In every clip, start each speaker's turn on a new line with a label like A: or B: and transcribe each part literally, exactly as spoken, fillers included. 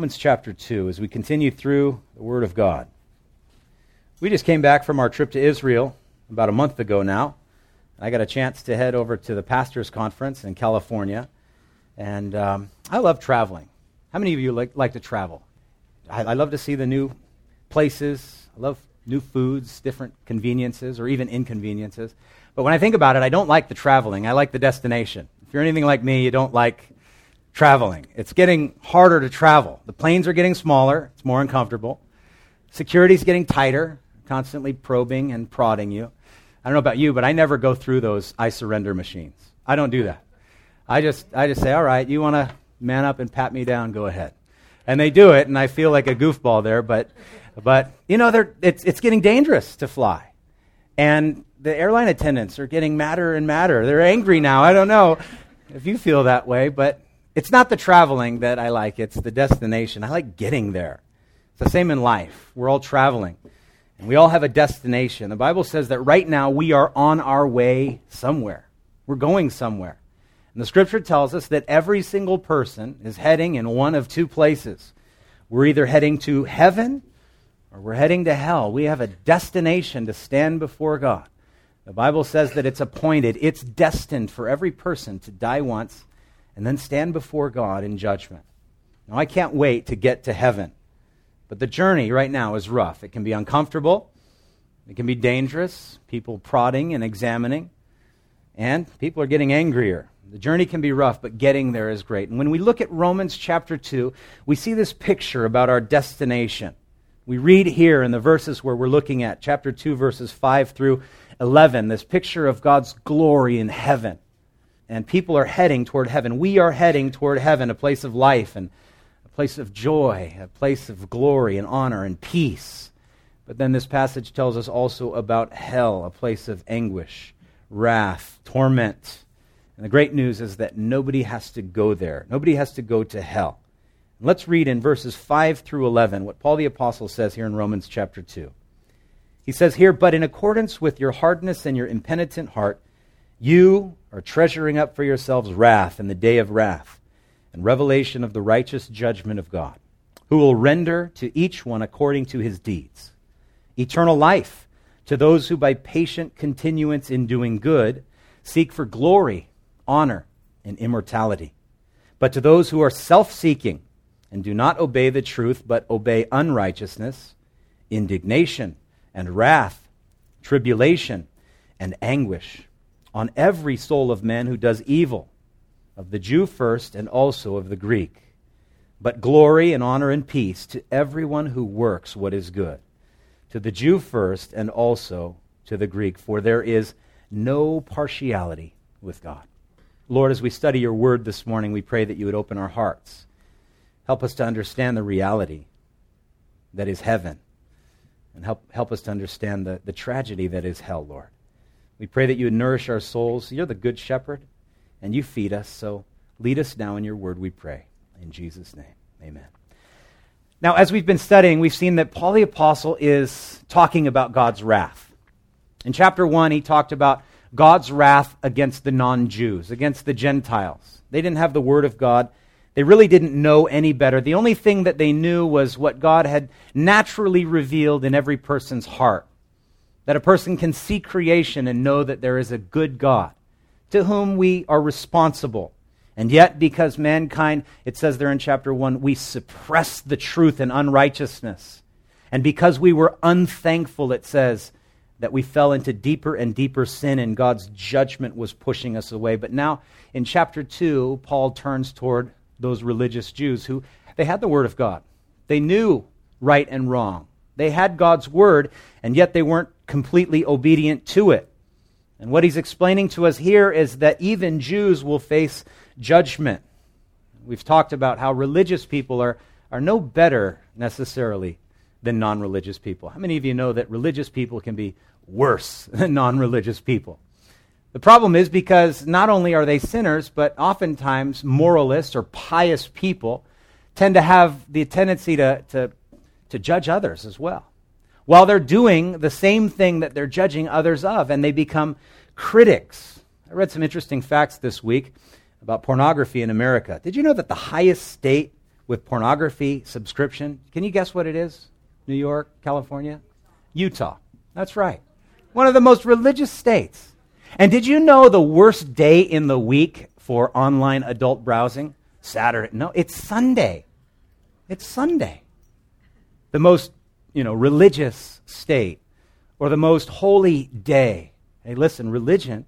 A: Romans chapter two, as we continue through the Word of God. We just came back from our trip to Israel about a month ago now. I got a chance to head over to the Pastors Conference in California, and um, I love traveling. How many of you like, like to travel? I, I love to see the new places. I love new foods, different conveniences, or even inconveniences. But when I think about it, I don't like the traveling. I like the destination. If you're anything like me, you don't like traveling. It's getting harder to travel. The planes are getting smaller. It's more uncomfortable. Security's getting tighter, constantly probing and prodding you. I don't know about you, but I never go through those I surrender machines. I don't do that. I just I just say, all right, you want to man up and pat me down, go ahead. And they do it, and I feel like a goofball there, but but you know, they're, it's it's getting dangerous to fly. And the airline attendants are getting madder and madder. They're angry now. I don't know if you feel that way, but it's not the traveling that I like. It's the destination. I like getting there. It's the same in life. We're all traveling, and we all have a destination. The Bible says that right now we are on our way somewhere. We're going somewhere. And the Scripture tells us that every single person is heading in one of two places. We're either heading to heaven or we're heading to hell. We have a destination to stand before God. The Bible says that it's appointed, it's destined for every person to die once and then stand before God in judgment. Now, I can't wait to get to heaven. But the journey right now is rough. It can be uncomfortable. It can be dangerous. People prodding and examining. And people are getting angrier. The journey can be rough, but getting there is great. And when we look at Romans chapter two, we see this picture about our destination. We read here in the verses where we're looking at, chapter two, verses five through eleven, this picture of God's glory in heaven. And people are heading toward heaven. We are heading toward heaven, a place of life and a place of joy, a place of glory and honor and peace. But then this passage tells us also about hell, a place of anguish, wrath, torment. And the great news is that nobody has to go there. Nobody has to go to hell. And let's read in verses five through eleven what Paul the Apostle says here in Romans chapter two. He says here, "But in accordance with your hardness and your impenitent heart, you are treasuring up for yourselves wrath in the day of wrath and revelation of the righteous judgment of God, who will render to each one according to his deeds. Eternal life to those who by patient continuance in doing good seek for glory, honor, and immortality. But to those who are self-seeking and do not obey the truth but obey unrighteousness, indignation and wrath, tribulation and anguish on every soul of man who does evil, of the Jew first and also of the Greek. But glory and honor and peace to everyone who works what is good, to the Jew first and also to the Greek, for there is no partiality with God." Lord, as we study your word this morning, we pray that you would open our hearts. Help us to understand the reality that is heaven, and help, help us to understand the, the tragedy that is hell, Lord. We pray that you would nourish our souls. You're the good shepherd, and you feed us, so lead us now in your word, we pray. In Jesus' name, amen. Now, as we've been studying, we've seen that Paul the Apostle is talking about God's wrath. In chapter one, he talked about God's wrath against the non-Jews, against the Gentiles. They didn't have the word of God. They really didn't know any better. The only thing that they knew was what God had naturally revealed in every person's heart. That a person can see creation and know that there is a good God to whom we are responsible. And yet, because mankind, it says there in chapter one, we suppressed the truth in unrighteousness. And because we were unthankful, it says that we fell into deeper and deeper sin and God's judgment was pushing us away. But now, in chapter two, Paul turns toward those religious Jews who, they had the word of God. They knew right and wrong. They had God's word, and yet they weren't completely obedient to it. And what he's explaining to us here is that even Jews will face judgment. We've talked about how religious people are, are no better necessarily than non-religious people. How many of you know that religious people can be worse than non-religious people? The problem is because not only are they sinners, but oftentimes moralists or pious people tend to have the tendency to, to, to judge others as well, while they're doing the same thing that they're judging others of, and they become critics. I read some interesting facts this week about pornography in America. Did you know that the highest state with pornography subscription. Can you guess what it is? New York, California? Utah. That's right. One of the most religious states. And did you know the worst day in the week for online adult browsing? Saturday. No, it's Sunday. It's Sunday. The most, you know, religious state or the most holy day. Hey, listen, religion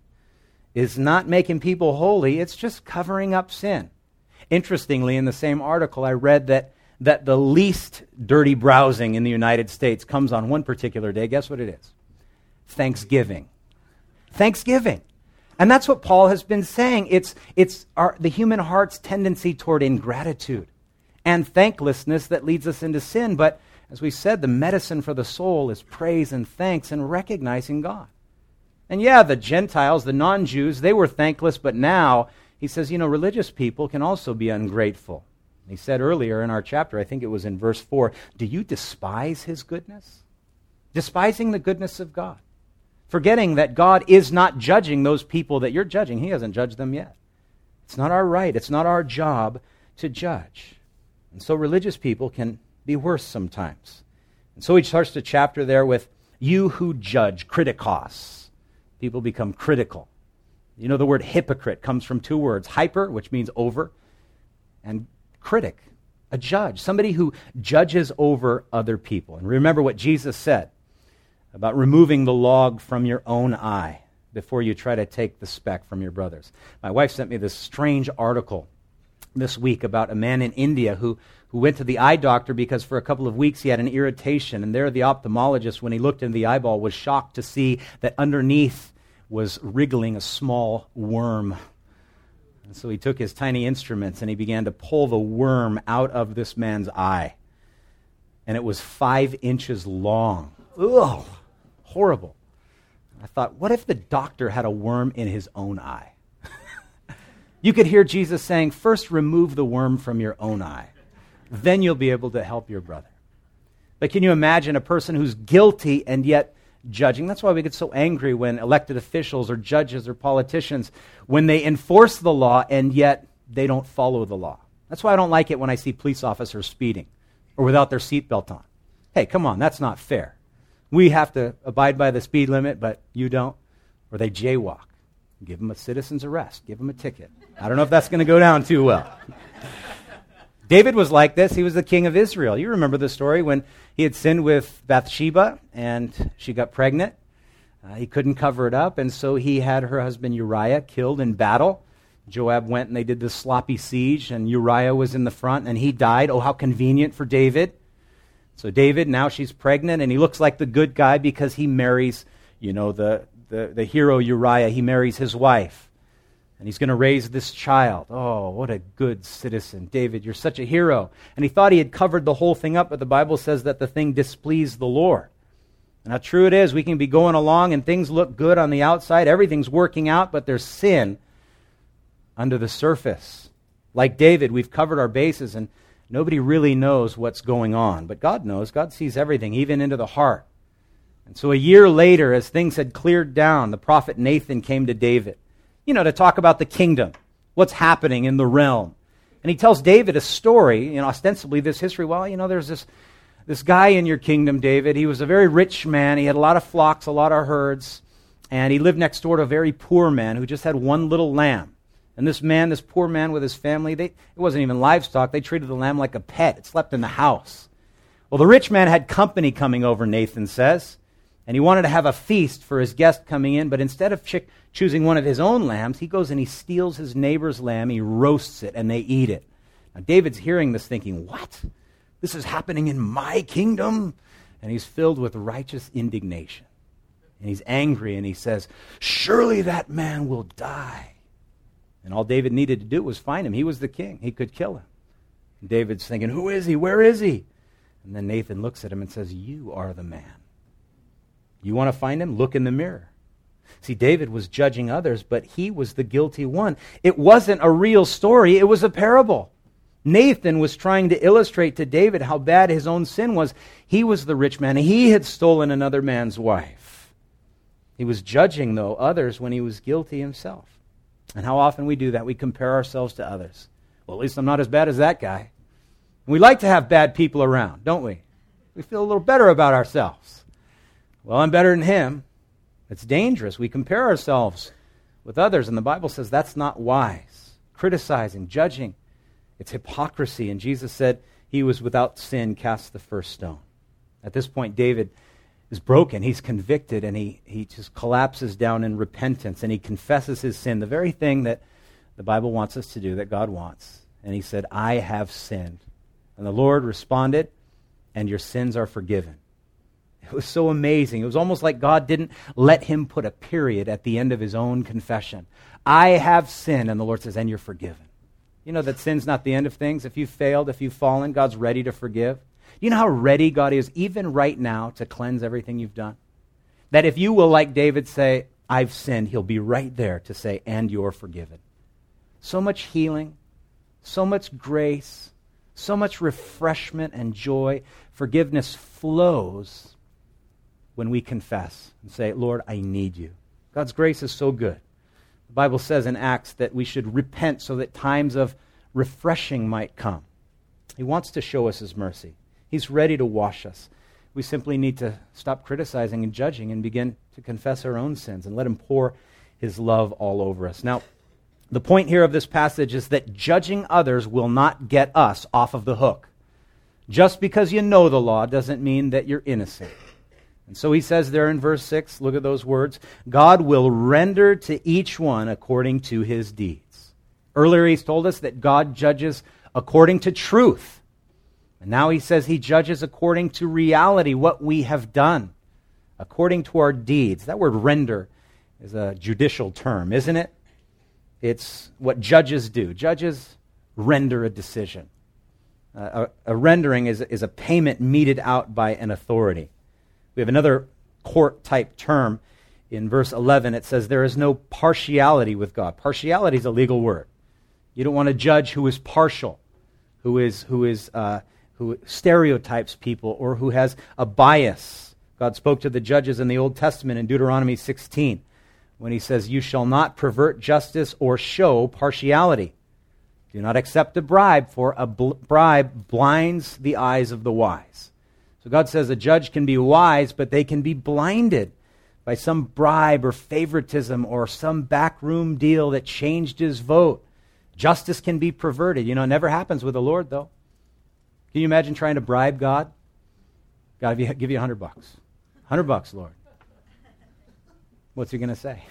A: is not making people holy. It's just covering up sin. Interestingly, in the same article, I read that that the least dirty browsing in the United States comes on one particular day. Guess what it is? Thanksgiving. Thanksgiving. And that's what Paul has been saying. It's, it's our, the human heart's tendency toward ingratitude and thanklessness that leads us into sin. But as we said, the medicine for the soul is praise and thanks and recognizing God. And yeah, the Gentiles, the non-Jews, they were thankless, but now he says, you know, religious people can also be ungrateful. He said earlier in our chapter, I think it was in verse four, do you despise his goodness? Despising the goodness of God. Forgetting that God is not judging those people that you're judging. He hasn't judged them yet. It's not our right. It's not our job to judge. And so religious people can be worse sometimes. And so he starts the chapter there with, you who judge, kritikos. People become critical. You know, the word hypocrite comes from two words, hyper, which means over, and critic, a judge, somebody who judges over other people. And remember what Jesus said about removing the log from your own eye before you try to take the speck from your brother's. My wife sent me this strange article this week about a man in India who, who went to the eye doctor because for a couple of weeks he had an irritation, and there the ophthalmologist, when he looked into the eyeball, was shocked to see that underneath was wriggling a small worm. And so he took his tiny instruments and he began to pull the worm out of this man's eye. And it was five inches long. Ugh, horrible. I thought, what if the doctor had a worm in his own eye? You could hear Jesus saying, first remove the worm from your own eye. Then you'll be able to help your brother. But can you imagine a person who's guilty and yet judging? That's why we get so angry when elected officials or judges or politicians, when they enforce the law and yet they don't follow the law. That's why I don't like it when I see police officers speeding or without their seatbelt on. Hey, come on, that's not fair. We have to abide by the speed limit, but you don't. Or they jaywalk. Give them a citizen's arrest. Give them a ticket. I don't know if that's going to go down too well. David was like this. He was the king of Israel. You remember the story when he had sinned with Bathsheba and she got pregnant. Uh, he couldn't cover it up, and so he had her husband Uriah killed in battle. Joab went and they did this sloppy siege, and Uriah was in the front, and he died. Oh, how convenient for David. So David, now she's pregnant, and he looks like the good guy because he marries, you know, the, the, the hero Uriah. He marries his wife. And he's going to raise this child. Oh, what a good citizen. David, you're such a hero. And he thought he had covered the whole thing up, but the Bible says that the thing displeased the Lord. And how true it is, we can be going along and things look good on the outside. Everything's working out, but there's sin under the surface. Like David, we've covered our bases and nobody really knows what's going on. But God knows. God sees everything, even into the heart. And so a year later, as things had cleared down, the prophet Nathan came to David, you know, to talk about the kingdom, what's happening in the realm. And he tells David a story, you know, ostensibly this history. Well, you know, there's this, this guy in your kingdom, David. He was a very rich man. He had a lot of flocks, a lot of herds. And he lived next door to a very poor man who just had one little lamb. And this man, this poor man with his family, they, it wasn't even livestock. They treated the lamb like a pet. It slept in the house. Well, the rich man had company coming over, Nathan says. And he wanted to have a feast for his guest coming in, but instead of ch- choosing one of his own lambs, he goes and he steals his neighbor's lamb, he roasts it, and they eat it. Now David's hearing this thinking, what? This is happening in my kingdom? And he's filled with righteous indignation. And he's angry, and he says, surely that man will die. And all David needed to do was find him. He was the king. He could kill him. And David's thinking, who is he? Where is he? And then Nathan looks at him and says, you are the man. You want to find him? Look in the mirror. See, David was judging others, but he was the guilty one. It wasn't a real story. It was a parable. Nathan was trying to illustrate to David how bad his own sin was. He was the rich man. He had stolen another man's wife. He was judging, though, others when he was guilty himself. And how often we do that. We compare ourselves to others. Well, at least I'm not as bad as that guy. We like to have bad people around, don't we? We feel a little better about ourselves. Well, I'm better than him. It's dangerous. We compare ourselves with others, and the Bible says that's not wise. Criticizing, judging, it's hypocrisy. And Jesus said he was without sin, cast the first stone. At this point, David is broken. He's convicted, and he, he just collapses down in repentance, and he confesses his sin, the very thing that the Bible wants us to do, that God wants. And he said, I have sinned. And the Lord responded, and your sins are forgiven. It was so amazing. It was almost like God didn't let him put a period at the end of his own confession. I have sinned, and the Lord says, and you're forgiven. You know that sin's not the end of things. If you've failed, if you've fallen, God's ready to forgive. You know how ready God is, even right now, to cleanse everything you've done? That if you will, like David, say, I've sinned, he'll be right there to say, and you're forgiven. So much healing, so much grace, so much refreshment and joy. Forgiveness flows when we confess and say, Lord, I need you. God's grace is so good. The Bible says in Acts that we should repent so that times of refreshing might come. He wants to show us his mercy. He's ready to wash us. We simply need to stop criticizing and judging and begin to confess our own sins and let him pour his love all over us. Now, the point here of this passage is that judging others will not get us off of the hook. Just because you know the law doesn't mean that you're innocent. And so he says there in verse six, look at those words, God will render to each one according to his deeds. Earlier he's told us that God judges according to truth. And now he says he judges according to reality, what we have done, according to our deeds. That word render is a judicial term, isn't it? It's what judges do. Judges render a decision. Uh, a, a rendering is, is a payment meted out by an authority. We have another court-type term in verse eleven. It says there is no partiality with God. Partiality is a legal word. You don't want to judge who is partial, who is who is uh, who stereotypes people, or who has a bias. God spoke to the judges in the Old Testament in Deuteronomy sixteen when he says, you shall not pervert justice or show partiality. Do not accept a bribe, for a bl- bribe blinds the eyes of the wise. So God says a judge can be wise, but they can be blinded by some bribe or favoritism or some backroom deal that changed his vote. Justice can be perverted. You know, it never happens with the Lord, though. Can you imagine trying to bribe God? God, give you a hundred bucks. Hundred bucks, Lord. What's he going to say?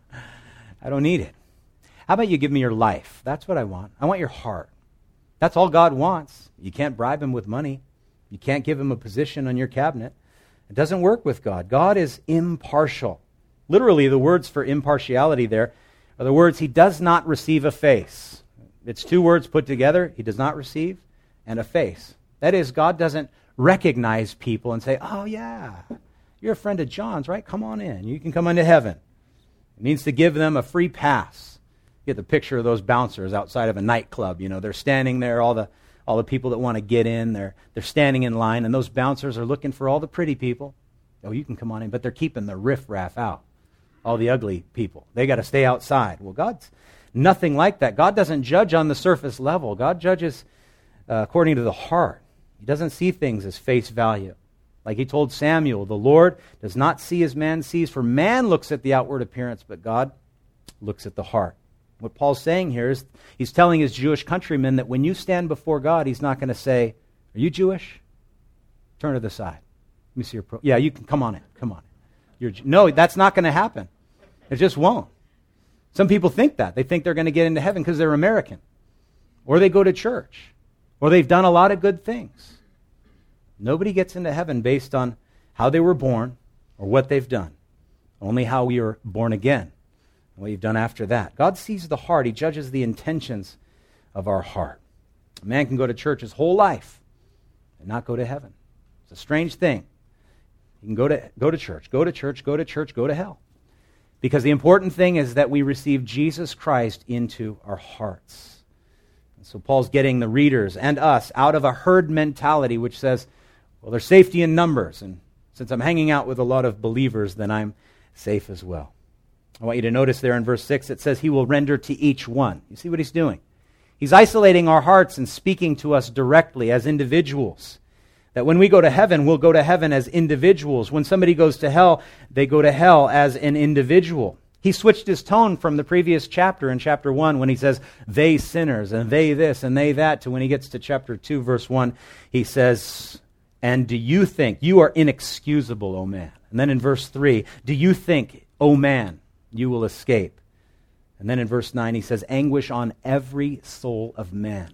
A: I don't need it. How about you give me your life? That's what I want. I want your heart. That's all God wants. You can't bribe him with money. You can't give him a position on your cabinet. It doesn't work with God. God is impartial. Literally, the words for impartiality there are the words, he does not receive a face. It's two words put together, he does not receive, and a face. That is, God doesn't recognize people and say, oh yeah, you're a friend of John's, right? Come on in. You can come into heaven. It means to give them a free pass. You get the picture of those bouncers outside of a nightclub. You know, they're standing there, all the all the people that want to get in, they're they're standing in line, and those bouncers are looking for all the pretty people. Oh, you can come on in, but they're keeping the riffraff out. All the ugly people. They got to stay outside. Well, God's nothing like that. God doesn't judge on the surface level. God judges uh, according to the heart. He doesn't see things as face value. Like he told Samuel, the Lord does not see as man sees, for man looks at the outward appearance, but God looks at the heart. What Paul's saying here is he's telling his Jewish countrymen that when you stand before God, he's not going to say, are you Jewish? Turn to the side. Let me see your pro. Yeah, you can come on in. Come on in. You're, no, that's not going to happen. It just won't. Some people think that. They think they're going to get into heaven because they're American. Or they go to church. Or they've done a lot of good things. Nobody gets into heaven based on how they were born or what they've done. Only how we are born again and what you've done after that. God sees the heart. He judges the intentions of our heart. A man can go to church his whole life and not go to heaven. It's a strange thing. You can go to go to church, go to church, go to church, go to hell. Because the important thing is that we receive Jesus Christ into our hearts. And so Paul's getting the readers and us out of a herd mentality which says, well, there's safety in numbers, and since I'm hanging out with a lot of believers, then I'm safe as well. I want you to notice there in verse six, it says he will render to each one. You see what he's doing? He's isolating our hearts and speaking to us directly as individuals. That when we go to heaven, we'll go to heaven as individuals. When somebody goes to hell, they go to hell as an individual. He switched his tone from the previous chapter in chapter one when he says, they sinners, and they this, and they that, to when he gets to chapter two, verse one, he says, and do you think, you are inexcusable, O man. And then in verse three, do you think, O man, you will escape? And then in verse nine, he says, anguish on every soul of man.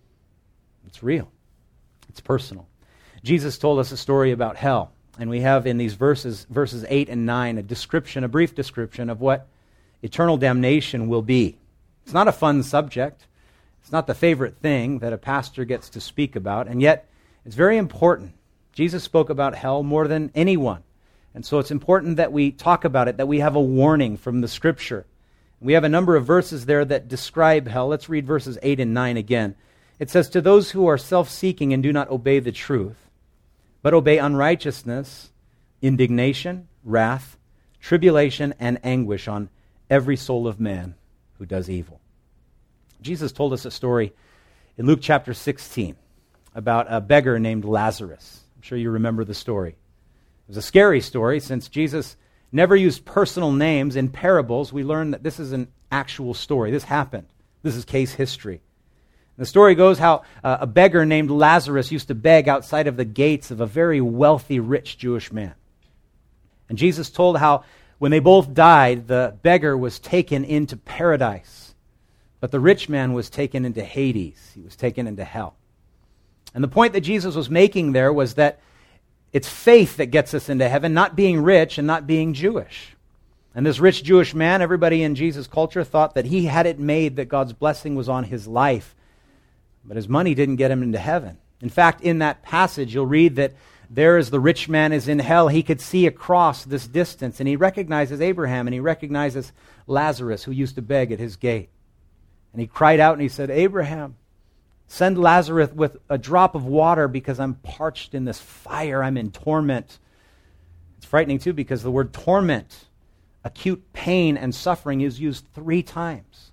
A: It's real. It's personal. Jesus told us a story about hell, and we have in these verses, verses eight and nine, a description, a brief description of what eternal damnation will be. It's not a fun subject. It's not the favorite thing that a pastor gets to speak about, and yet it's very important. Jesus spoke about hell more than anyone, and so it's important that we talk about it, that we have a warning from the Scripture. We have a number of verses there that describe hell. Let's read verses eight and nine again. It says, to those who are self-seeking and do not obey the truth, but obey unrighteousness, indignation, wrath, tribulation, and anguish on every soul of man who does evil. Jesus told us a story in Luke chapter sixteen about a beggar named Lazarus. I'm sure you remember the story. It was a scary story since Jesus never used personal names. In parables, we learn that this is an actual story. This happened. This is case history. The story goes how uh, a beggar named Lazarus used to beg outside of the gates of a very wealthy, rich Jewish man. And Jesus told how when they both died, the beggar was taken into paradise, but the rich man was taken into Hades. He was taken into hell. And the point that Jesus was making there was that it's faith that gets us into heaven, not being rich and not being Jewish. And this rich Jewish man, everybody in Jesus' culture thought that he had it made, that God's blessing was on his life. But his money didn't get him into heaven. In fact, in that passage, you'll read that there as the rich man is in hell, he could see across this distance, and he recognizes Abraham, and he recognizes Lazarus, who used to beg at his gate. And he cried out and he said, Abraham, send Lazarus with a drop of water because I'm parched in this fire. I'm in torment. It's frightening too because the word torment, acute pain and suffering, is used three times.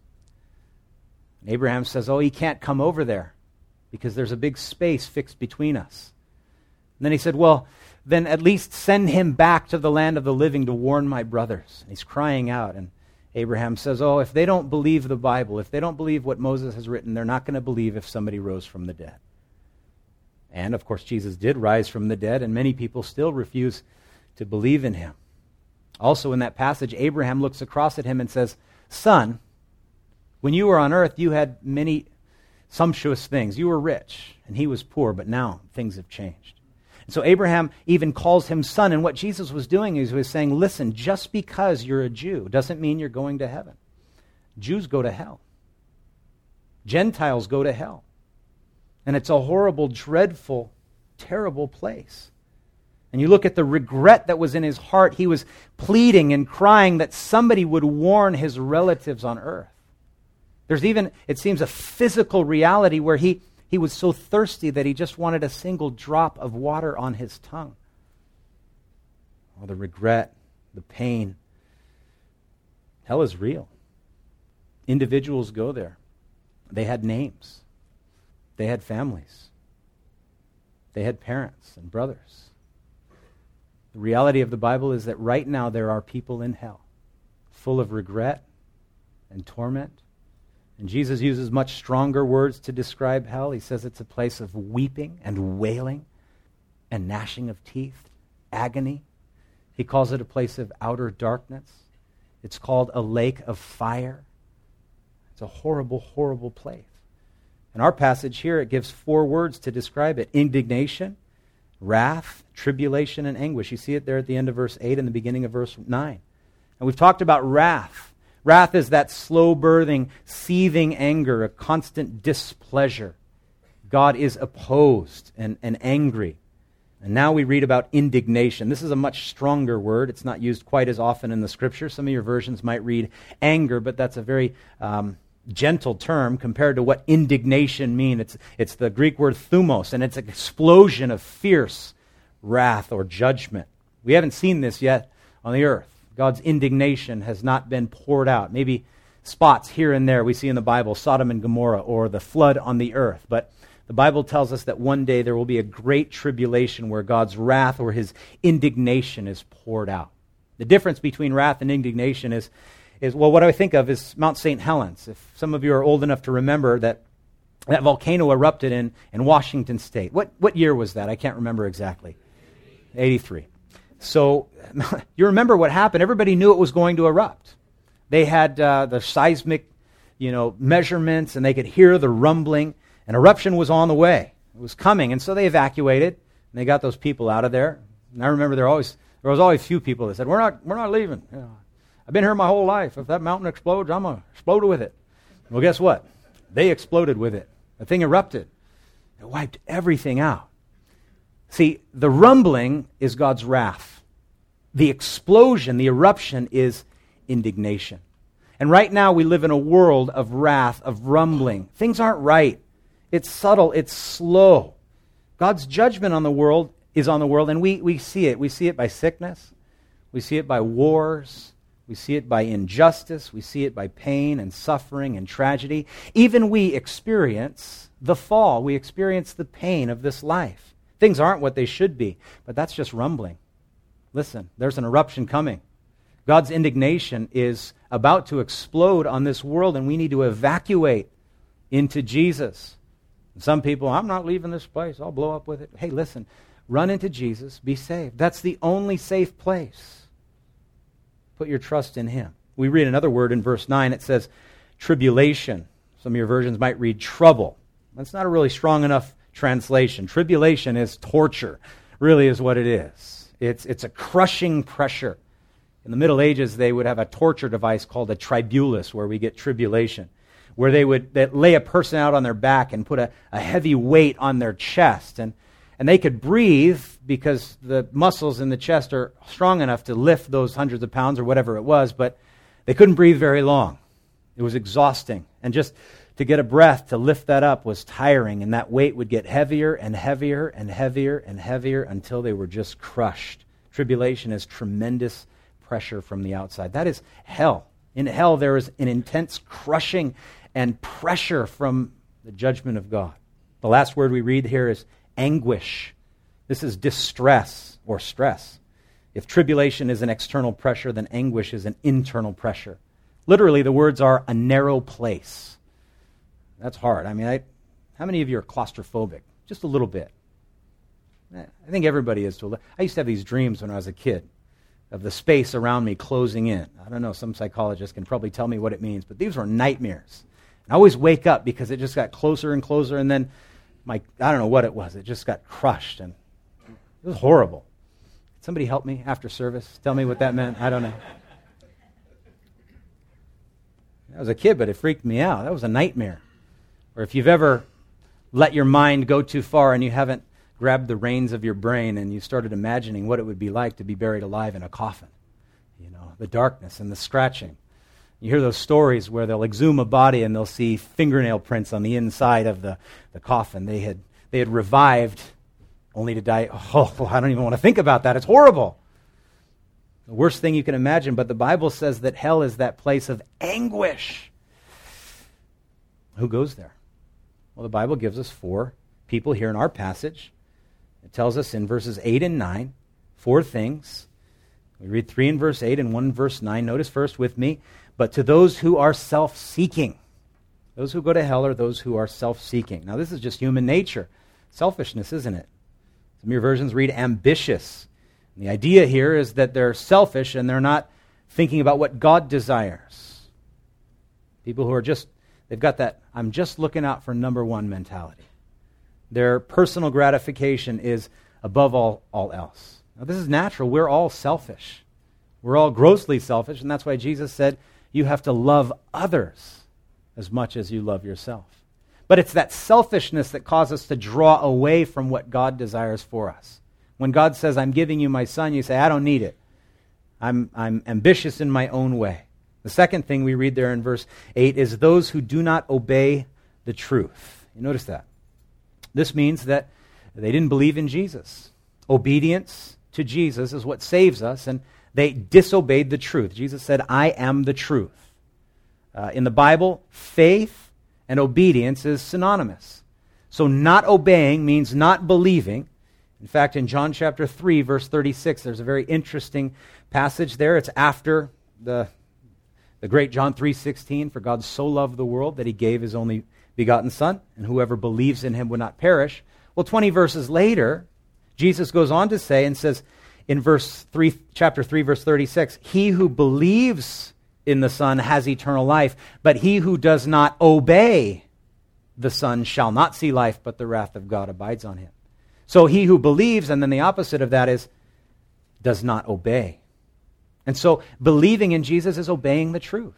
A: And Abraham says, oh, he can't come over there because there's a big space fixed between us. And then he said, well, then at least send him back to the land of the living to warn my brothers. And he's crying out. And Abraham says, oh, if they don't believe the Bible, if they don't believe what Moses has written, they're not going to believe if somebody rose from the dead. And, of course, Jesus did rise from the dead, and many people still refuse to believe in him. Also in that passage, Abraham looks across at him and says, son, when you were on earth, you had many sumptuous things. You were rich, and he was poor, but now things have changed. And so Abraham even calls him son, and what Jesus was doing is he was saying, listen, just because you're a Jew doesn't mean you're going to heaven. Jews go to hell. Gentiles go to hell. And it's a horrible, dreadful, terrible place. And you look at the regret that was in his heart. He was pleading and crying that somebody would warn his relatives on earth. There's even, it seems, a physical reality where he, he was so thirsty that he just wanted a single drop of water on his tongue. Oh, the regret, the pain. Hell is real. Individuals go there. They had names. They had families. They had parents and brothers. The reality of the Bible is that right now there are people in hell full of regret and torment. And Jesus uses much stronger words to describe hell. He says it's a place of weeping and wailing and gnashing of teeth, agony. He calls it a place of outer darkness. It's called a lake of fire. It's a horrible, horrible place. In our passage here, it gives four words to describe it: indignation, wrath, tribulation, and anguish. You see it there at the end of verse eight and the beginning of verse nine. And we've talked about wrath. Wrath is that slow-birthing, seething anger, a constant displeasure. God is opposed and, and angry. And now we read about indignation. This is a much stronger word. It's not used quite as often in the Scripture. Some of your versions might read anger, but that's a very um, gentle term compared to what indignation means. It's, it's the Greek word thumos, and it's an explosion of fierce wrath or judgment. We haven't seen this yet on the earth. God's indignation has not been poured out. Maybe spots here and there we see in the Bible, Sodom and Gomorrah, or the flood on the earth. But the Bible tells us that one day there will be a great tribulation where God's wrath or his indignation is poured out. The difference between wrath and indignation is, is well, what I think of is Mount Saint Helens. If some of you are old enough to remember that that volcano erupted in, in Washington State. What, what year was that? I can't remember exactly. eighty-three. So you remember what happened. Everybody knew it was going to erupt. They had uh, the seismic, you know, measurements, and they could hear the rumbling. An eruption was on the way. It was coming, and so they evacuated, and they got those people out of there. And I remember there always there was always few people that said, "We're not we're not leaving. You know, I've been here my whole life. If that mountain explodes, I'm gonna explode with it." Well, guess what? They exploded with it. The thing erupted. It wiped everything out. See, the rumbling is God's wrath. The explosion, the eruption, is indignation. And right now we live in a world of wrath, of rumbling. Things aren't right. It's subtle. It's slow. God's judgment on the world is on the world, and we, we see it. We see it by sickness. We see it by wars. We see it by injustice. We see it by pain and suffering and tragedy. Even we experience the fall. We experience the pain of this life. Things aren't what they should be, but that's just rumbling. Listen, there's an eruption coming. God's indignation is about to explode on this world, and we need to evacuate into Jesus. And some people, I'm not leaving this place. I'll blow up with it. Hey, listen, run into Jesus. Be saved. That's the only safe place. Put your trust in him. We read another word in verse nine. It says tribulation. Some of your versions might read trouble. That's not a really strong enough translation. Tribulation is torture, really is what it is. It's, it's a crushing pressure. In the Middle Ages, they would have a torture device called a tribulus, where we get tribulation, where they would they'd lay a person out on their back and put a, a heavy weight on their chest. And, and they could breathe because the muscles in the chest are strong enough to lift those hundreds of pounds or whatever it was, but they couldn't breathe very long. It was exhausting. And just to get a breath, to lift that up was tiring, and that weight would get heavier and heavier and heavier and heavier until they were just crushed. Tribulation is tremendous pressure from the outside. That is hell. In hell, there is an intense crushing and pressure from the judgment of God. The last word we read here is anguish. This is distress or stress. If tribulation is an external pressure, then anguish is an internal pressure. Literally, the words are a narrow place. That's hard. I mean, I, how many of you are claustrophobic? Just a little bit. I think everybody is. To a, I used to have these dreams when I was a kid of the space around me closing in. I don't know, some psychologist can probably tell me what it means, but these were nightmares. I always wake up because it just got closer and closer, and then my I don't know what it was. It just got crushed, and it was horrible. Could somebody help me after service? Tell me what that meant. I don't know. I was a kid, but it freaked me out. That was a nightmare. Or if you've ever let your mind go too far and you haven't grabbed the reins of your brain and you started imagining what it would be like to be buried alive in a coffin. You know, the darkness and the scratching. You hear those stories where they'll exhume a body and they'll see fingernail prints on the inside of the, the coffin. They had they had revived only to die. Oh, I don't even want to think about that. It's horrible. The worst thing you can imagine, but the Bible says that hell is that place of anguish. Who goes there? Well, the Bible gives us four people here in our passage. It tells us in verses eight and nine, four things. We read three in verse eight and one in verse nine. Notice first with me, but to those who are self-seeking. Those who go to hell are those who are self-seeking. Now, this is just human nature. Selfishness, isn't it? Some of your versions read ambitious. And the idea here is that they're selfish and they're not thinking about what God desires. People who are just, they've got that, I'm just looking out for number one mentality. Their personal gratification is above all, all else. Now, this is natural. We're all selfish. We're all grossly selfish, and that's why Jesus said you have to love others as much as you love yourself. But it's that selfishness that causes us to draw away from what God desires for us. When God says, I'm giving you my son, you say, I don't need it. I'm, I'm ambitious in my own way. The second thing we read there in verse eight is those who do not obey the truth. You notice that? This means that they didn't believe in Jesus. Obedience to Jesus is what saves us, and they disobeyed the truth. Jesus said, I am the truth. Uh, in the Bible, faith and obedience is synonymous. So not obeying means not believing. In fact, in John chapter three, verse thirty-six, there's a very interesting passage there. It's after the, the great John three sixteen, for God so loved the world that he gave his only begotten Son, and whoever believes in him would not perish. Well, twenty verses later, Jesus goes on to say and says in verse three, chapter three, verse thirty-six, he who believes in the Son has eternal life, but he who does not obey the Son shall not see life, but the wrath of God abides on him. So he who believes, and then the opposite of that is does not obey. And so believing in Jesus is obeying the truth.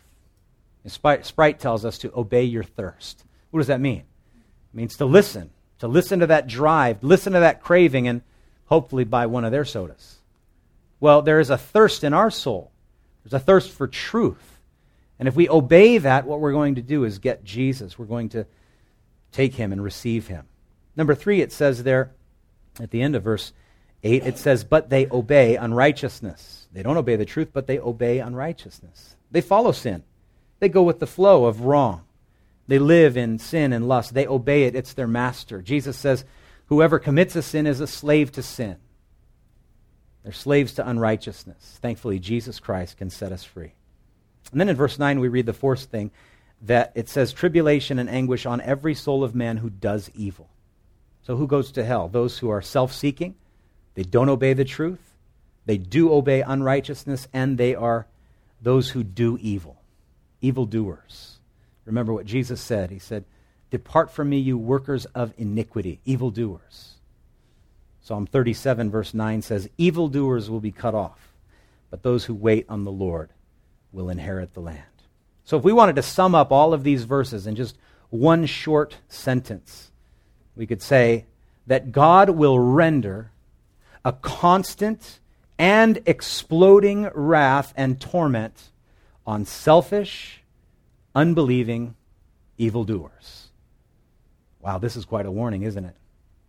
A: Sprite tells us to obey your thirst. What does that mean? It means to listen, to listen to that drive, listen to that craving, and hopefully buy one of their sodas. Well, there is a thirst in our soul. There's a thirst for truth. And if we obey that, what we're going to do is get Jesus. We're going to take him and receive him. Number three, it says there at the end of verse eight, it says, but they obey unrighteousness. They don't obey the truth, but they obey unrighteousness. They follow sin. They go with the flow of wrong. They live in sin and lust. They obey it. It's their master. Jesus says, whoever commits a sin is a slave to sin. They're slaves to unrighteousness. Thankfully, Jesus Christ can set us free. And then in verse nine, we read the fourth thing, that it says, tribulation and anguish on every soul of man who does evil. So who goes to hell? Those who are self-seeking. They don't obey the truth. They do obey unrighteousness, and they are those who do evil. Evildoers. Remember what Jesus said. He said, depart from me, you workers of iniquity, evildoers. Psalm thirty-seven, verse nine says, evildoers will be cut off, but those who wait on the Lord will inherit the land. So if we wanted to sum up all of these verses in just one short sentence, we could say that God will render a constant and exploding wrath and torment on selfish, unbelieving evildoers. Wow, this is quite a warning, isn't it?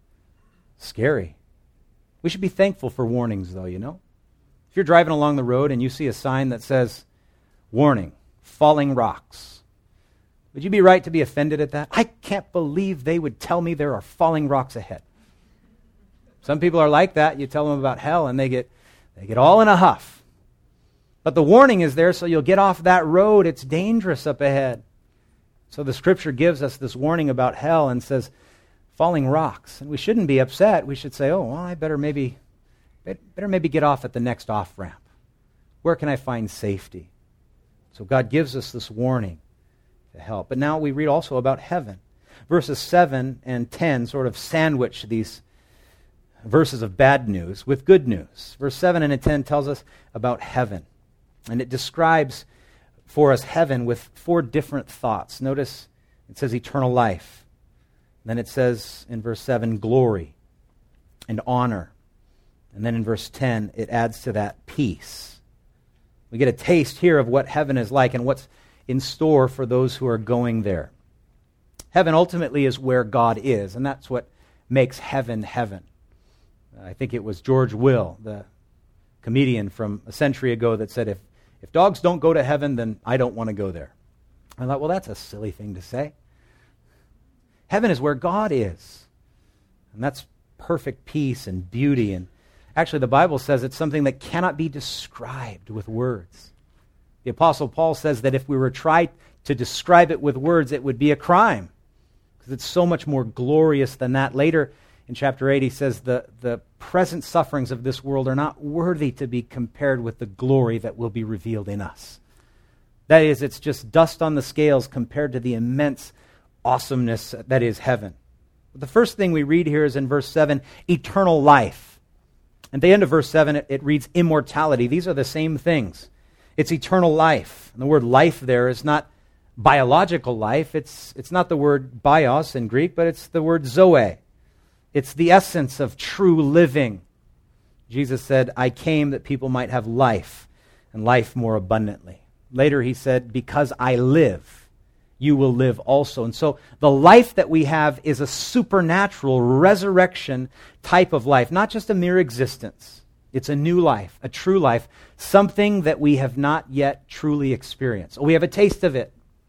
A: Scary. We should be thankful for warnings, though, you know? If you're driving along the road and you see a sign that says, warning, falling rocks, would you be right to be offended at that? I can't believe they would tell me there are falling rocks ahead. Some people are like that. You tell them about hell and they get they get all in a huff. But the warning is there so you'll get off that road. It's dangerous up ahead. So the scripture gives us this warning about hell and says, falling rocks. And we shouldn't be upset. We should say, oh, well, I better maybe, better maybe get off at the next off-ramp. Where can I find safety? So God gives us this warning to help. But now we read also about heaven. Verses seven and ten sort of sandwich these verses of bad news with good news. Verse seven and ten tells us about heaven. And it describes for us heaven with four different thoughts. Notice it says eternal life. Then it says in verse seven, glory and honor. And then in verse ten, it adds to that peace. We get a taste here of what heaven is like and what's in store for those who are going there. Heaven ultimately is where God is, and that's what makes heaven heaven. I think it was George Will, the comedian from a century ago, that said, if, if dogs don't go to heaven, then I don't want to go there. I thought, well, that's a silly thing to say. Heaven is where God is. And that's perfect peace and beauty. And actually, the Bible says it's something that cannot be described with words. The Apostle Paul says that if we were trying to describe it with words, it would be a crime, because it's so much more glorious than that. Later in chapter eight, he says the, the present sufferings of this world are not worthy to be compared with the glory that will be revealed in us. That is, it's just dust on the scales compared to the immense awesomeness that is heaven. But the first thing we read here is in verse seven, eternal life. At the end of verse seven, it, it reads immortality. These are the same things. It's eternal life. And the word life there is not biological life. It's, it's not the word bios in Greek, but it's the word zoe. It's the essence of true living. Jesus said, I came that people might have life, and life more abundantly. Later he said, because I live, you will live also. And so the life that we have is a supernatural resurrection type of life, not just a mere existence. It's a new life, a true life, something that we have not yet truly experienced. We have a taste of it.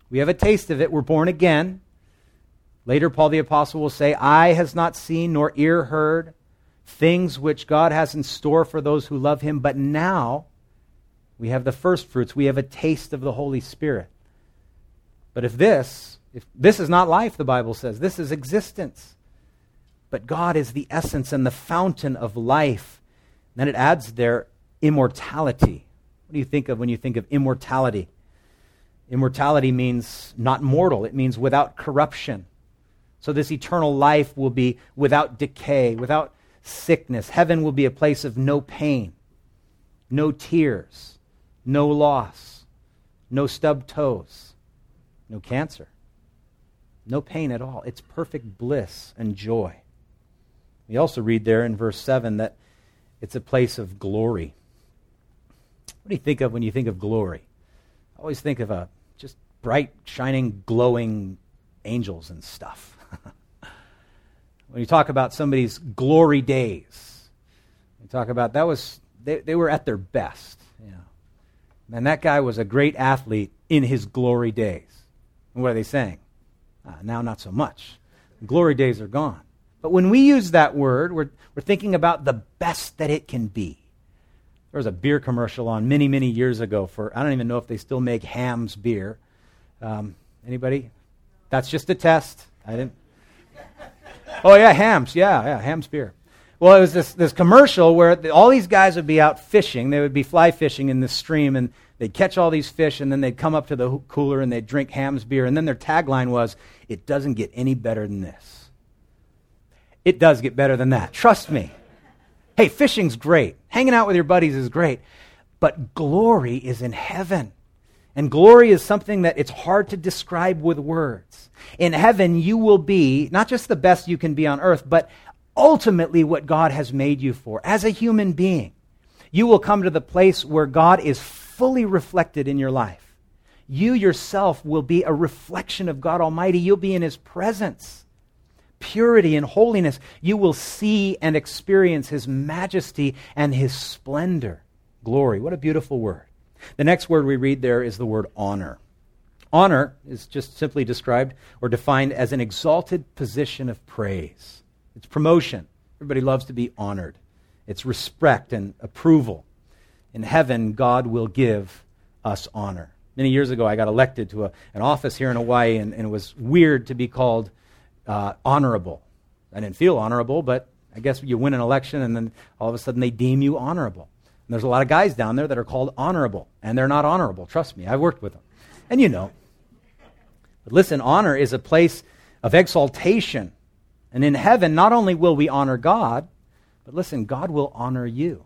A: We have a taste of it. We're born again. Later, Paul the Apostle will say, eye has not seen nor ear heard things which God has in store for those who love him. But now we have the first fruits. We have a taste of the Holy Spirit. But if this, if this is not life, the Bible says, this is existence. But God is the essence and the fountain of life. Then it adds there immortality. What do you think of when you think of immortality? Immortality means not mortal. It means without corruption. So this eternal life will be without decay, without sickness. Heaven will be a place of no pain, no tears, no loss, no stubbed toes, no cancer, no pain at all. It's perfect bliss and joy. We also read there in verse seven that it's a place of glory. What do you think of when you think of glory? I always think of a just bright, shining, glowing angels and stuff. When you talk about somebody's glory days, you talk about that was they, they were at their best. You know, and that guy was a great athlete in his glory days. And what are they saying? Uh, now, not so much. Glory days are gone. But when we use that word, we're we're thinking about the best that it can be. There was a beer commercial on many, many years ago for, I don't even know if they still make Hamm's beer. Um, anybody? That's just a test. I didn't. Oh, yeah, Hamm's. Yeah, yeah, Hamm's beer. Well, it was this, this commercial where the, all these guys would be out fishing. They would be fly fishing in this stream, and they'd catch all these fish, and then they'd come up to the cooler, and they'd drink Hamm's beer. And then their tagline was, it doesn't get any better than this. It does get better than that. Trust me. Hey, fishing's great. Hanging out with your buddies is great. But glory is in heaven. And glory is something that it's hard to describe with words. In heaven, you will be not just the best you can be on earth, but ultimately what God has made you for. As a human being, you will come to the place where God is fully reflected in your life. You yourself will be a reflection of God Almighty. You'll be in His presence. Purity and holiness. You will see and experience His majesty and His splendor. Glory. What a beautiful word. The next word we read there is the word honor. Honor is just simply described or defined as an exalted position of praise. It's promotion. Everybody loves to be honored. It's respect and approval. In heaven, God will give us honor. Many years ago, I got elected to a, an office here in Hawaii, and, and it was weird to be called uh, honorable. I didn't feel honorable, but I guess you win an election, and then all of a sudden they deem you honorable. And there's a lot of guys down there that are called honorable, and they're not honorable. Trust me, I've worked with them. And you know. But listen, honor is a place of exaltation. And in heaven, not only will we honor God, but listen, God will honor you.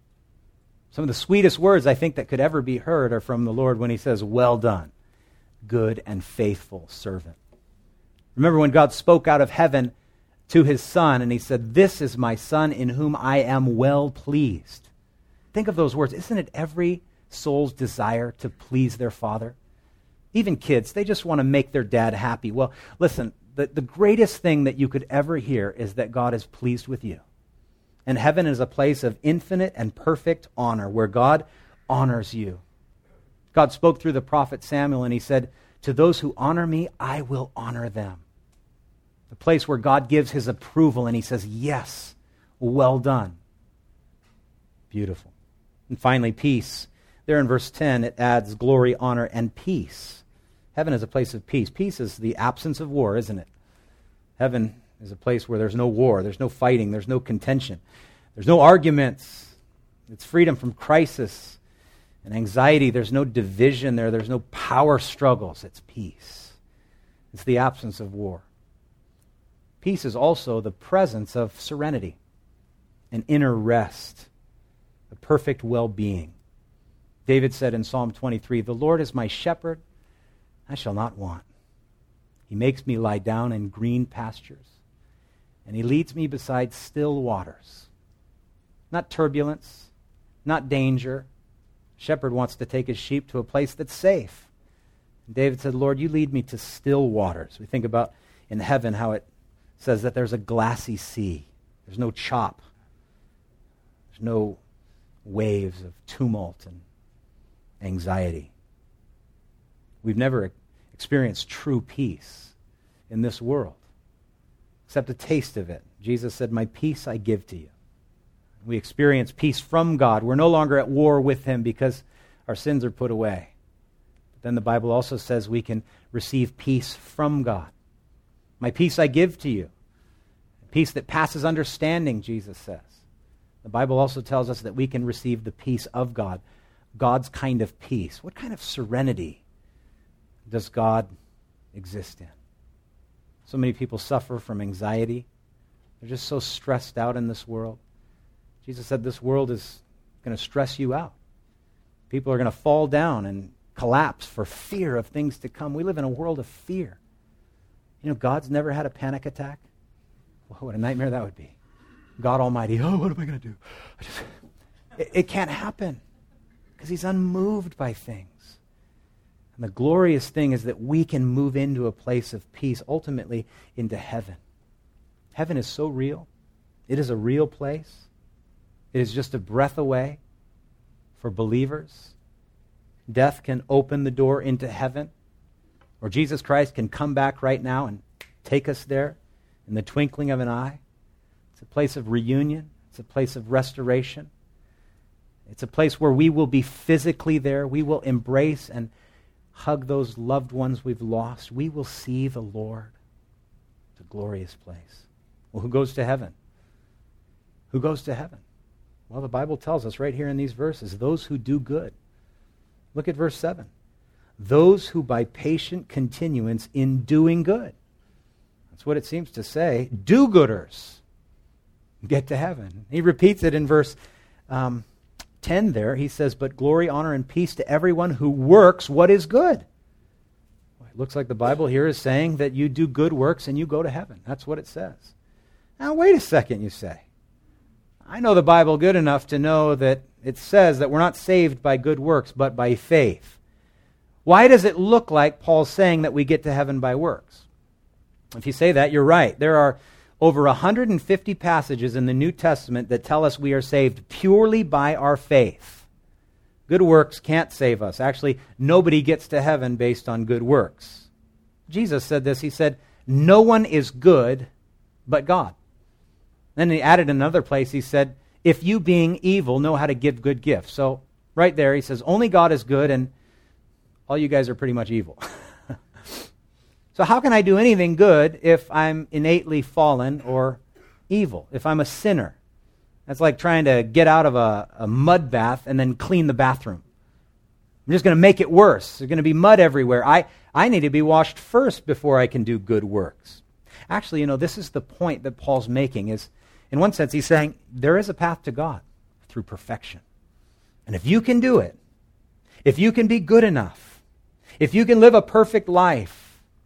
A: Some of the sweetest words I think that could ever be heard are from the Lord when He says, well done, good and faithful servant. Remember when God spoke out of heaven to His Son, and He said, this is my Son in whom I am well pleased. Think of those words. Isn't it every soul's desire to please their father? Even kids, they just want to make their dad happy. Well, listen, the, the greatest thing that you could ever hear is that God is pleased with you. And heaven is a place of infinite and perfect honor where God honors you. God spoke through the prophet Samuel, and He said, to those who honor me, I will honor them. The place where God gives His approval, and He says, yes, well done. Beautiful. And finally, peace. There in verse ten, it adds glory, honor, and peace. Heaven is a place of peace. Peace is the absence of war, isn't it? Heaven is a place where there's no war, there's no fighting, there's no contention, there's no arguments. It's freedom from crisis and anxiety. There's no division there. There's no power struggles. It's peace. It's the absence of war. Peace is also the presence of serenity, an inner rest, a perfect well-being. David said in Psalm twenty-three, the Lord is my shepherd, I shall not want. He makes me lie down in green pastures, and He leads me beside still waters. Not turbulence, not danger. Shepherd wants to take his sheep to a place that's safe. And David said, Lord, you lead me to still waters. We think about in heaven how it says that there's a glassy sea. There's no chop. There's no waves of tumult and anxiety. We've never experience true peace in this world, except a taste of it. Jesus said, "My peace I give to you." We experience peace from God. We're no longer at war with him because our sins are put away. But then the Bible also says we can receive peace from God. "My peace I give to you." Peace that passes understanding, Jesus says. The Bible also tells us that we can receive the peace of God, God's kind of peace. What kind of serenity does God exist in? So many people suffer from anxiety. They're just so stressed out in this world. Jesus said this world is going to stress you out. People are going to fall down and collapse for fear of things to come. We live in a world of fear. You know, God's never had a panic attack. Well, what a nightmare that would be. God Almighty, oh, what am I going to do? I just, it, it can't happen because he's unmoved by things. And the glorious thing is that we can move into a place of peace, ultimately into heaven. Heaven is so real. It is a real place. It is just a breath away for believers. Death can open the door into heaven, or Jesus Christ can come back right now and take us there in the twinkling of an eye. It's a place of reunion. It's a place of restoration. It's a place where we will be physically there. We will embrace and hug those loved ones we've lost. We will see the Lord. It's a glorious place. Well, who goes to heaven? Who goes to heaven? Well, the Bible tells us right here in these verses, those who do good. Look at verse seven. Those who by patient continuance in doing good. That's what it seems to say. Do-gooders get to heaven. He repeats it in verse um, ten there. He says, "But glory, honor, and peace to everyone who works what is good." Well, it looks like the Bible here is saying that you do good works and you go to heaven. That's what it says. Now, wait a second, you say. I know the Bible good enough to know that it says that we're not saved by good works, but by faith. Why does it look like Paul's saying that we get to heaven by works? If you say that, you're right. There are over one hundred fifty passages in the New Testament that tell us we are saved purely by our faith. Good works can't save us. Actually, nobody gets to heaven based on good works. Jesus said this. He said, "No one is good but God." Then he added another place, he said, "If you being evil know how to give good gifts." So right there he says, only God is good and all you guys are pretty much evil. So how can I do anything good if I'm innately fallen or evil, if I'm a sinner? That's like trying to get out of a, a mud bath and then clean the bathroom. I'm just going to make it worse. There's going to be mud everywhere. I, I need to be washed first before I can do good works. Actually, you know, this is the point that Paul's making is, in one sense, he's saying there is a path to God through perfection. And if you can do it, if you can be good enough, if you can live a perfect life,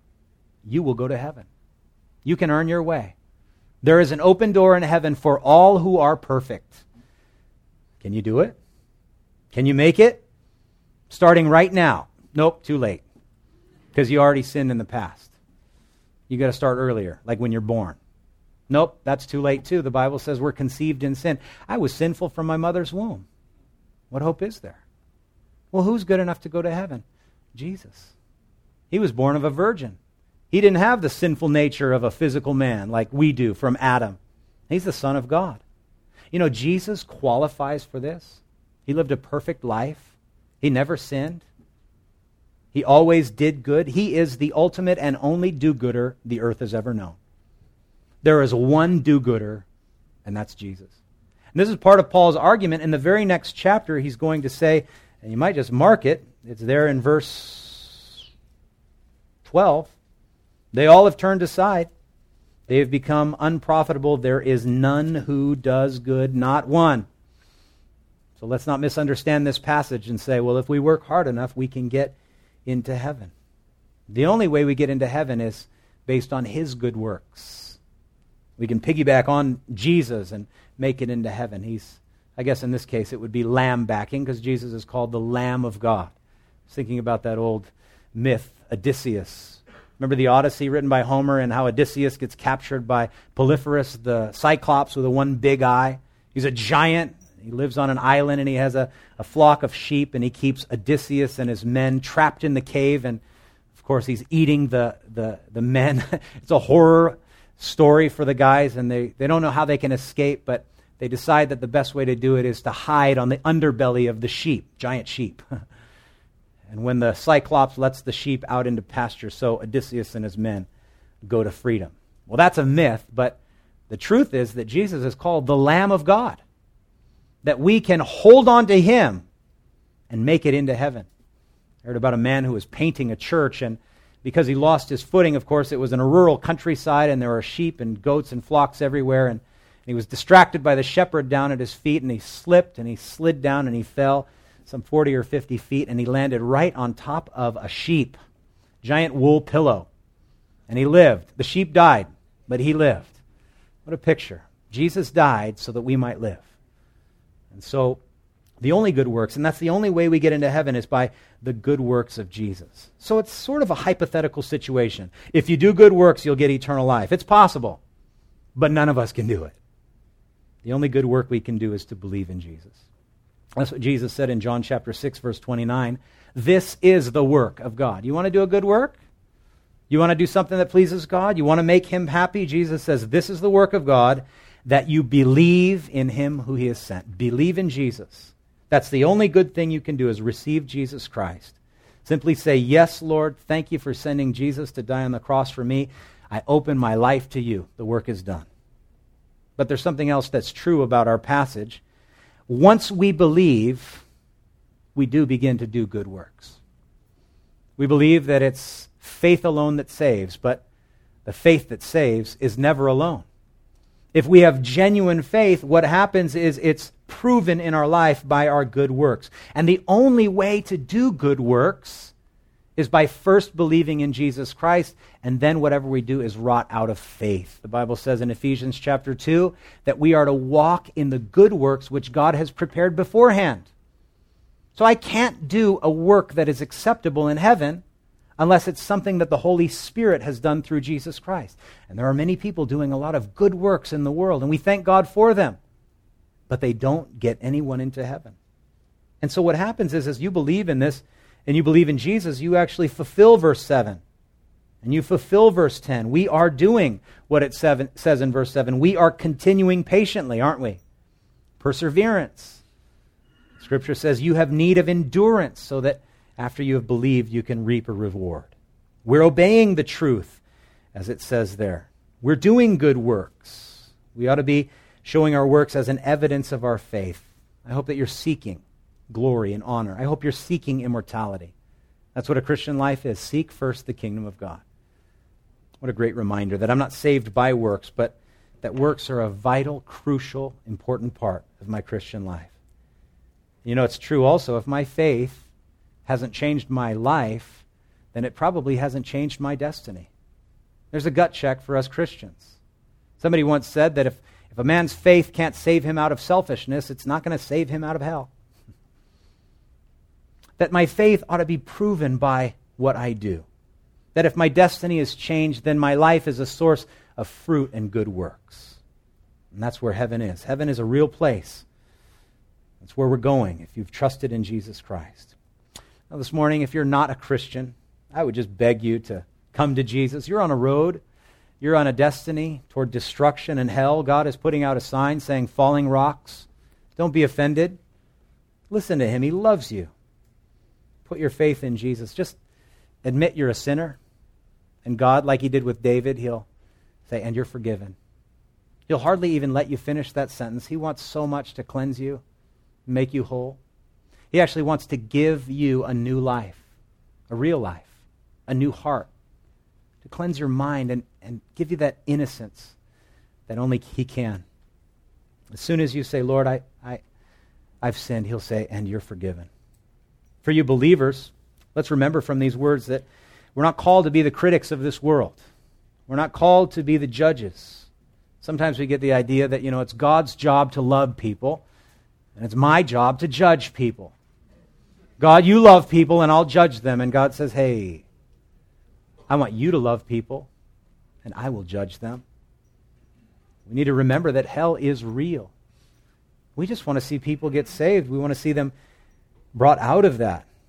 A: you will go to heaven. You can earn your way. There is an open door in heaven for all who are perfect. Can you do it? Can you make it? Starting right now. Nope, too late. Because you already sinned in the past. You got to start earlier, like when you're born. Nope, that's too late too. The Bible says we're conceived in sin. I was sinful from my mother's womb. What hope is there? Well, who's good enough to go to heaven? Jesus. He was born of a virgin. He didn't have the sinful nature of a physical man like we do from Adam. He's the Son of God. You know, Jesus qualifies for this. He lived a perfect life. He never sinned. He always did good. He is the ultimate and only do-gooder the earth has ever known. There is one do-gooder, and that's Jesus. And this is part of Paul's argument. In the very next chapter, he's going to say, and you might just mark it, it's there in verse twelve, "They all have turned aside. They have become unprofitable. There is none who does good, not one." So let's not misunderstand this passage and say, well, if we work hard enough, we can get into heaven. The only way we get into heaven is based on his good works. We can piggyback on Jesus and make it into heaven. He's, I guess in this case, it would be lamb backing because Jesus is called the Lamb of God. I was thinking about that old myth, Odysseus. Remember the Odyssey written by Homer and how Odysseus gets captured by Polyphorus, the Cyclops with a one big eye. He's a giant. He lives on an island and he has a, a flock of sheep and he keeps Odysseus and his men trapped in the cave. And of course, he's eating the, the, the men. It's a horror story for the guys, and they, they don't know how they can escape, but they decide that the best way to do it is to hide on the underbelly of the sheep, giant sheep. And when the Cyclops lets the sheep out into pasture, so Odysseus and his men go to freedom. Well, that's a myth, but the truth is that Jesus is called the Lamb of God, that we can hold on to him and make it into heaven. I heard about a man who was painting a church, and because he lost his footing, of course, it was in a rural countryside, and there were sheep and goats and flocks everywhere, and he was distracted by the shepherd down at his feet, and he slipped, and he slid down, and he fell some forty or fifty feet, and he landed right on top of a sheep, giant wool pillow, and he lived. The sheep died, but he lived. What a picture. Jesus died so that we might live. And so the only good works, and that's the only way we get into heaven, is by the good works of Jesus. So it's sort of a hypothetical situation. If you do good works, you'll get eternal life. It's possible, but none of us can do it. The only good work we can do is to believe in Jesus. That's what Jesus said in John chapter six, verse twenty-nine. This is the work of God. You want to do a good work? You want to do something that pleases God? You want to make him happy? Jesus says, this is the work of God, that you believe in him who he has sent. Believe in Jesus. That's the only good thing you can do, is receive Jesus Christ. Simply say, yes, Lord, thank you for sending Jesus to die on the cross for me. I open my life to you. The work is done. But there's something else that's true about our passage. Once we believe, we do begin to do good works. We believe that it's faith alone that saves, but the faith that saves is never alone. If we have genuine faith, what happens is it's proven in our life by our good works. And the only way to do good works is by first believing in Jesus Christ, and then whatever we do is wrought out of faith. The Bible says in Ephesians chapter two that we are to walk in the good works which God has prepared beforehand. So I can't do a work that is acceptable in heaven unless it's something that the Holy Spirit has done through Jesus Christ. And there are many people doing a lot of good works in the world, and we thank God for them. But they don't get anyone into heaven. And so what happens is, as you believe in this, and you believe in Jesus, you actually fulfill verse seven. And you fulfill verse ten. We are doing what it seven, says in verse seven. We are continuing patiently, aren't we? Perseverance. Scripture says you have need of endurance, so that after you have believed, you can reap a reward. We're obeying the truth, as it says there. We're doing good works. We ought to be showing our works as an evidence of our faith. I hope that you're seeking glory and honor. I hope you're seeking immortality. That's what a Christian life is. Seek first the kingdom of God. What a great reminder that I'm not saved by works, but that works are a vital, crucial, important part of my Christian life. You know, it's true also, if my faith hasn't changed my life, then it probably hasn't changed my destiny. There's a gut check for us Christians. Somebody once said that if, if a man's faith can't save him out of selfishness, it's not going to save him out of hell. That my faith ought to be proven by what I do. That if my destiny is changed, then my life is a source of fruit and good works. And that's where heaven is. Heaven is a real place. That's where we're going if you've trusted in Jesus Christ. Now, this morning, if you're not a Christian, I would just beg you to come to Jesus. You're on a road. You're on a destiny toward destruction and hell. God is putting out a sign saying, falling rocks. Don't be offended. Listen to him. He loves you. Put your faith in Jesus. Just admit you're a sinner. And God, like he did with David, he'll say, and you're forgiven. He'll hardly even let you finish that sentence. He wants so much to cleanse you, make you whole. He actually wants to give you a new life, a real life, a new heart, to cleanse your mind and, and give you that innocence that only he can. As soon as you say, Lord, I, I, I've sinned, he'll say, and you're forgiven. For you believers, let's remember from these words that we're not called to be the critics of this world. We're not called to be the judges. Sometimes we get the idea that, you know, it's God's job to love people, and it's my job to judge people. God, you love people, and I'll judge them. And God says, hey, I want you to love people, and I will judge them. We need to remember that hell is real. We just want to see people get saved. We want to see them brought out of that.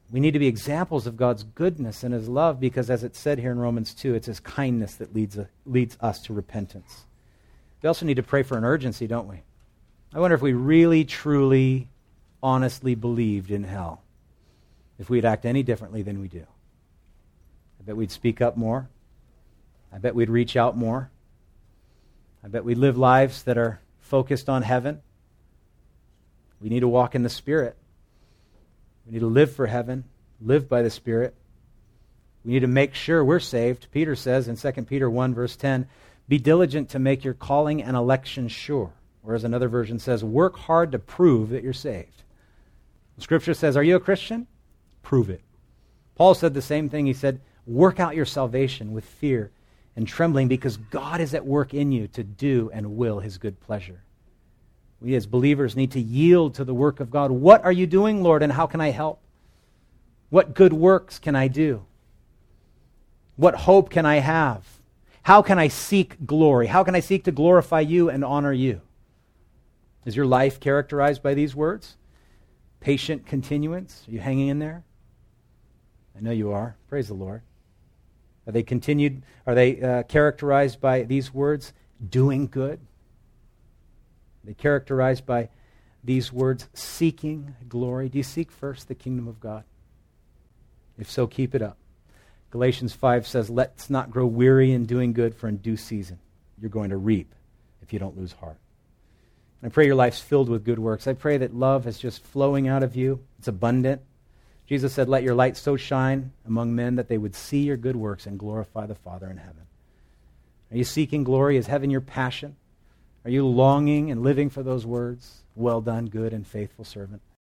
A: We need to be examples of God's goodness and His love because, as it's said here in Romans two, it's His kindness that leads, uh, leads us to repentance. We also need to pray for an urgency, don't we? I wonder if we really, truly, honestly believed in hell, if we'd act any differently than we do. I bet we'd speak up more. I bet we'd reach out more. I bet we'd live lives that are focused on heaven. We need to walk in the Spirit. We need to live for heaven, live by the Spirit. We need to make sure we're saved. Peter says in Second Peter one, verse ten, be diligent to make your calling and election sure. Whereas another version says, work hard to prove that you're saved. The Scripture says, are you a Christian? Prove it. Paul said the same thing. He said, work out your salvation with fear and trembling because God is at work in you to do and will His good pleasure. We as believers need to yield to the work of God. What are you doing, Lord, and how can I help? What good works can I do? What hope can I have? How can I seek glory? How can I seek to glorify you and honor you? Is your life characterized by these words? Patient continuance? Are you hanging in there? I know you are. Praise the Lord. Are they continued? Are they uh, characterized by these words? Doing good? They characterized by these words, seeking glory. Do you seek first the kingdom of God? If so, keep it up. Galatians five says, let's not grow weary in doing good, for in due season you're going to reap if you don't lose heart. And I pray your life's filled with good works. I pray that love is just flowing out of you. It's abundant. Jesus said, let your light so shine among men that they would see your good works and glorify the Father in heaven. Are you seeking glory? Is heaven your passion? Are you longing and living for those words? Well done, good and faithful servant.